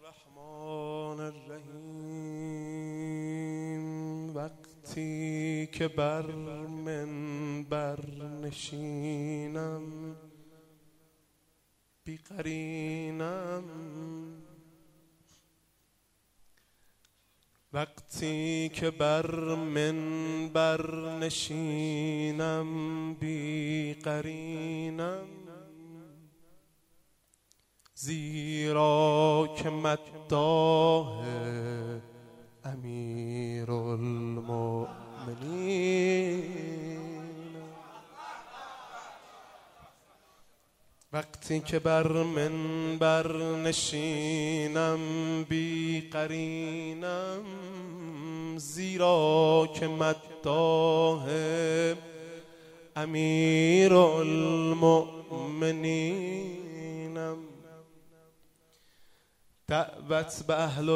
الرحمن الرحیم. وقتی که بر منبر نشینم بی قرینم، وقتی که بر منبر نشینم بی قرینم، زیرا که مداح امیرالمؤمنین. وقتی که بر منبر نشینم بی قرینم، زیرا که مداح امیرالمؤمنینم. دعوت به اهل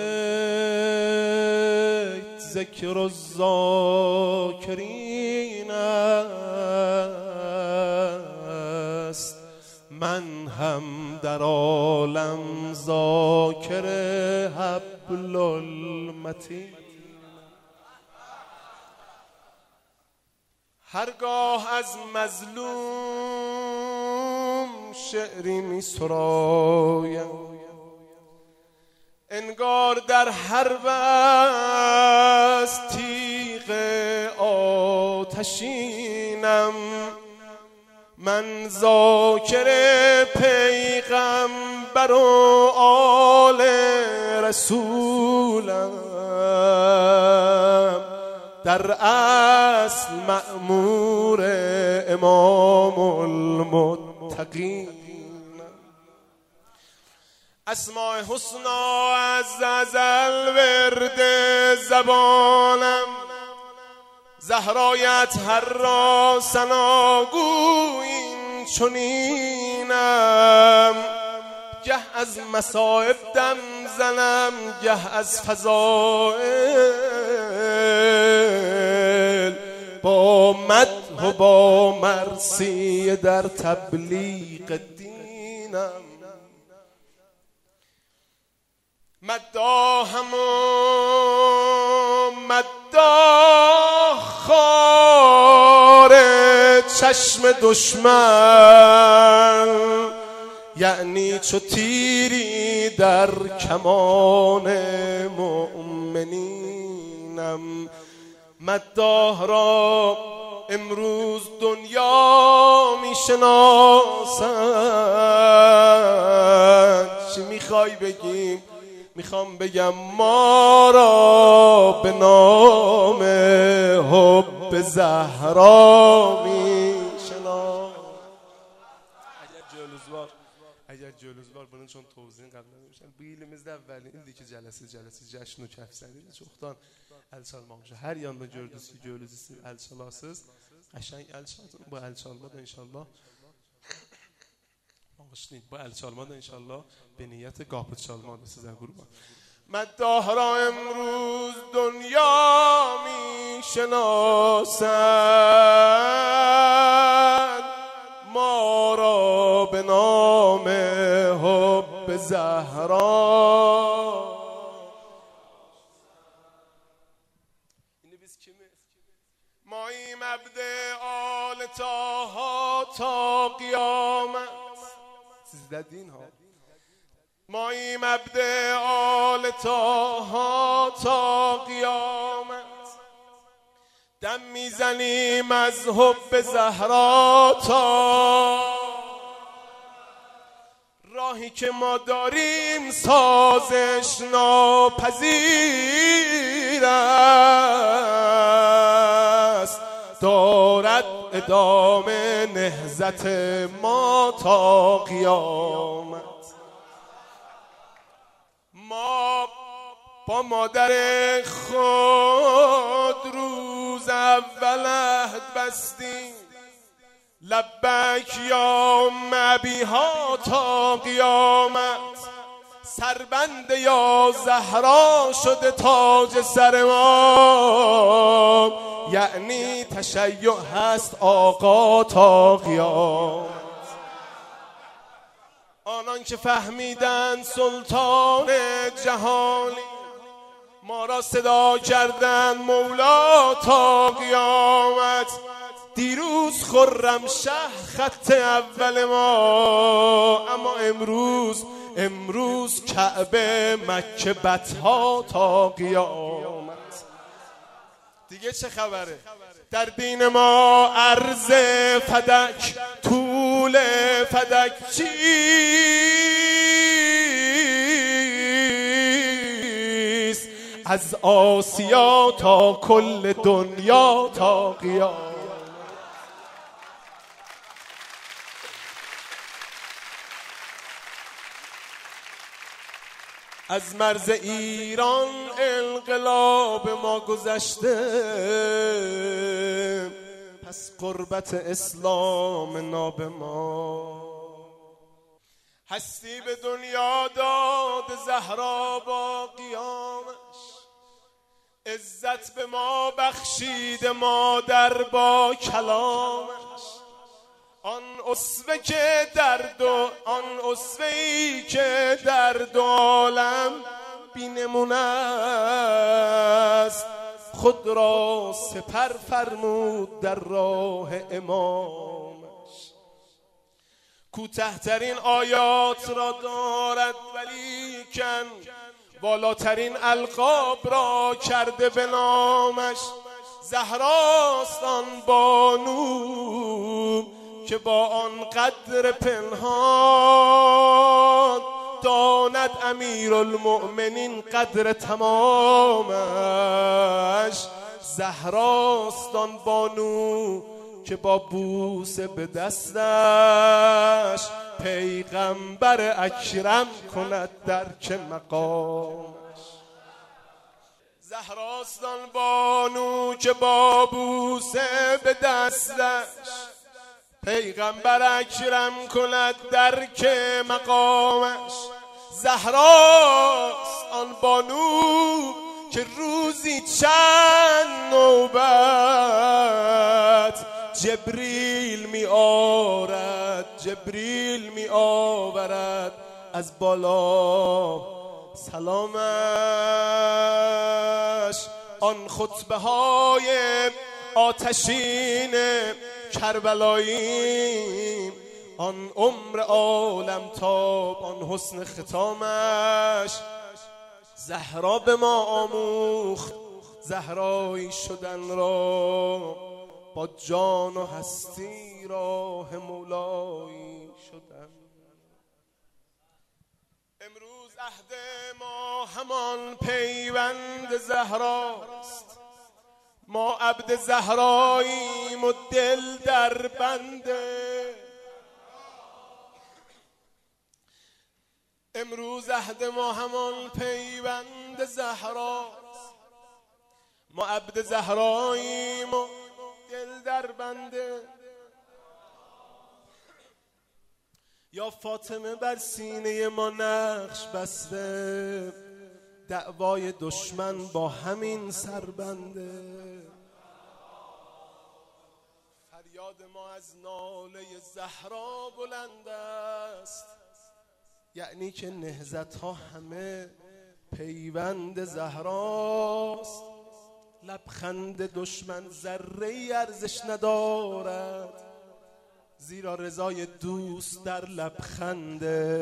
البیت ذکر الذاکرین است، من هم در عالم ذاکر حبل المتین. هرگاه از مظلوم شعری می سرایم، انگار در حرب از تیغ آتشینم. من ذاکر پیغمبر و آل رسولم، در اصل مأمور امام المتقین. اسماء حسنا از ازل ورد زبانم، زهرایت هر را ثناگو این چنینم. گه از مصائب دم زنم، گه از فضائل، با مدح و با مرثیه در تبلیغ دینم. مداحم و مداح خار چشم دشمن، یعنی چو تیری در کمان مؤمنینم. مداح را امروز دنیا میشناسند. چی میخوای بگیم؟ میخوام بگم ما را به نام حب زهرا میشناسند. اگر جلوزوار bunun چون توضیح قبل نمیشن بیlimizde evvelin ilk cələsiz cəşn و kəfsəri çoxdan əl çalmamışıq. Hər yanda gördünüz ki, siz əl çalasınız. Qəşəng əl çalın. Bu əl çalma da inşallah bağışlayın. Bu əl çalma da inşallah به نیت قاپت çalmadır sizə qurban. مداح را امروز دنیا میشناسند، ما را به نام حب زهرا. ماییم عبد آل طه تا قیامت. siz dedin ha. ماییم عبد آل طه تا قیامت، دم میزنیم از حب زهرا تا راهی که ما داریم سازش ناپذیر است. دارد ادامه نهضت ما تا قیامت. ما با مادر خود روز اول عهد بستیم، لبک یا ابیها تا قیامت. سربند یا زهرا شده تاج سر ما، یعنی تشیع هست آقا تا قیامت. آنان که فهمیدند سلطان جهانی، ما را صدا کردند مولا تا قیامت. دیروز خرمشهر خط اول ما، اما امروز کعبه مکه بطها تا قیامت. دیگه چه خبره؟ در دین ما عرض فدک، طول فدک چیست؟ از آسیا تا کل دنیا تا قیامت. از مرز ایران انقلاب ما گذشته، پس قربت اسلام ناب ما. هستی به دنیا داد زهرا با قیامش، عزت به ما بخشید مادر با کلامش. آن اسوه‌ای که در دو عالم بی‌نمونه است، خود را سپر فرمود در راه امامش. کوتاه‌ترین آیات را دارد ولیکن بالاترین القاب را کرده به نامش. زهراست آن بانو که با آن قدر پنهان، داند امیرالمؤمنین قدر تمامش. زهراست آن بانو که با بوسه به دستش، پیغمبر اکرم کند درک مقامش. زهراست آن بانو که با بوسه به دستش، پیغمبر اکرم کند درک مقامش. زهراست آن بانو که روزی چند نوبت جبریل می آورد از بالا سلامش. آن خطبه های آتشین کربلایی، آن عمر عالم تاب، آن حسن ختامش. زهرا به ما آموخت زهرایی شدن را، با جان و هستی راه مولایی شدن. امروز عهد ما همان پیوند زهراست، ما عبد زهراییم و دل در بنده. امروز عهد ما همان پیوند زهراست، ما عبد زهراییم و دل در بنده. یا فاطمه بر سینه ما نقش بسته، دعوای دشمن با همین سربنده. فریاد ما از ناله زهرا بلند است، یعنی که نهضت ها همه پیوند زهراست. لبخند دشمن ذره‌ای ارزش ندارد، زیرا رضای دوست در لبخند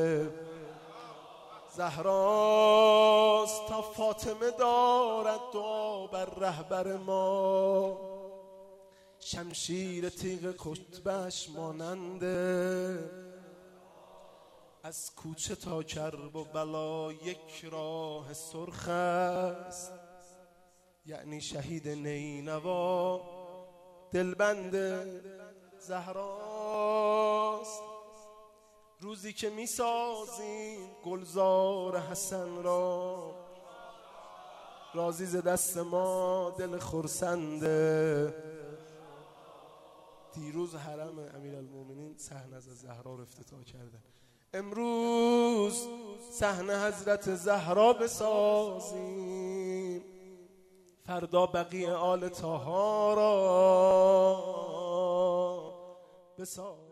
زهراست. تا فاطمه دارد دعا بر رهبر ما، شمشیر تیغ کتبش ماننده. از کوچه تا کرب و بلا یک راه سرخ است، یعنی شهید نینوا دلبند زهراست. روزی که میسازیم گلزار حسن را، رازی ز دست ما دل خرسنده. دیروز حرم امیرالمومنین صحنه از زهرا رو افتتاح کردن، امروز صحنه حضرت زهرا بسازیم، فردا بقیه آل طاها را بسازیم.